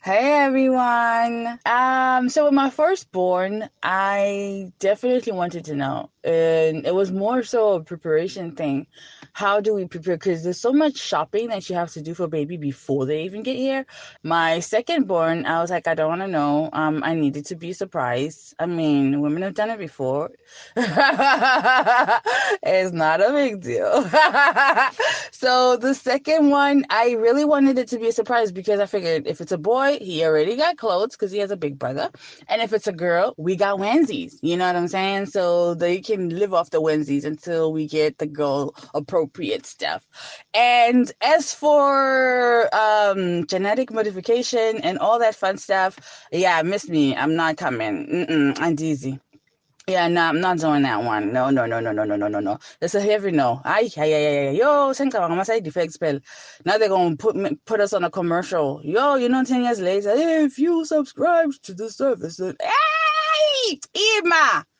Hey everyone. So with my firstborn, I definitely wanted to know, and it was more so a preparation thing. How do we prepare? Because there's so much shopping that you have to do for baby before they even get here. My secondborn, I was like, I don't want to know. I needed to be surprised. I mean, women have done it before. It's not a big deal. So the second one, I really wanted it to be a surprise because I figured if it's a boy, he already got clothes because he has a big brother. And if it's a girl, we got onesies. You know what I'm saying? So they can live off the onesies until we get the girl appropriate stuff. And as for genetic modification and all that fun stuff, yeah, miss me. I'm not coming. I'm dizzy. Yeah, no, I'm not doing that one. No, no, no, no, no, no, no, no, no. That's a heavy no. Ay, ay, ay, ay, ay. Yo, think I'm gonna say defect spell. Now they're gonna put us on a commercial. Yo, 10 years later, if you subscribe to the service, then, hey, Irma.